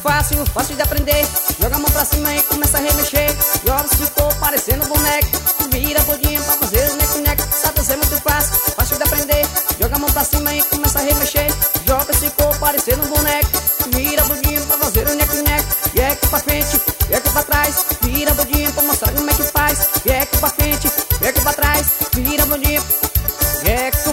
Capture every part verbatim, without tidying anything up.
fácil, fácil de aprender. Joga a mão pra cima e começa a remexer. Joga se ficou parecendo boneco. Vira a bundinha pra fazer o neco-neco. Sabe dançar é muito fácil, fácil de aprender. Joga a mão pra cima e começa a remexer. Joga se ficou parecendo boneco. Vira a bundinha pra fazer o neco-neco. E é que pra frente, e é que pra trás. Vira a bundinha pra mostrar como é que faz. E é que pra frente, e é que pra trás. Vira a bundinha. Yeco,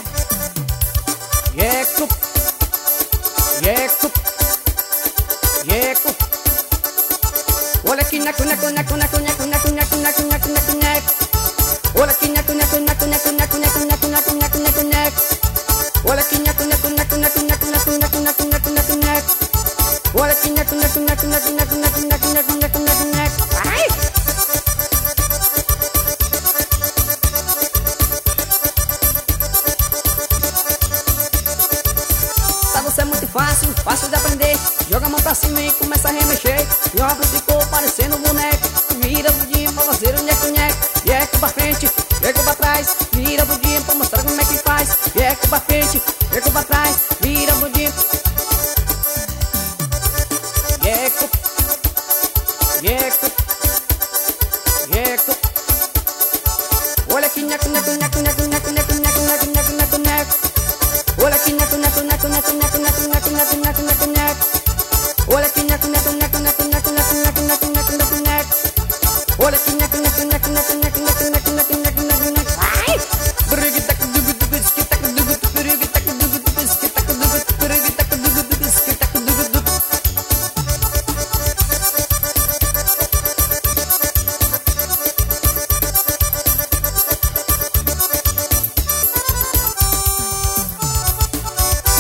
yeco, yeco, yeco. Olha aqui, neco, neco, neco, neco, neco, neco, neco, neco, neco, neco, neco. Olha aqui, neco, neco, neco, neco, neco, neco, neco, neco, neco, neco, neco. Olha aqui, neco, neco, neco, neco, neco, neco, neco, neco, neco, neco, neco. Olha aqui, neco, neco, neco, neco, neco, neco, neco, neco, neco, neco, neco. Ai! Isso é muito fácil, fácil de aprender. Joga a mão pra cima e começa a remexer. Joga ficou parecendo um boneco. Vira o budinho pra fazer o neco,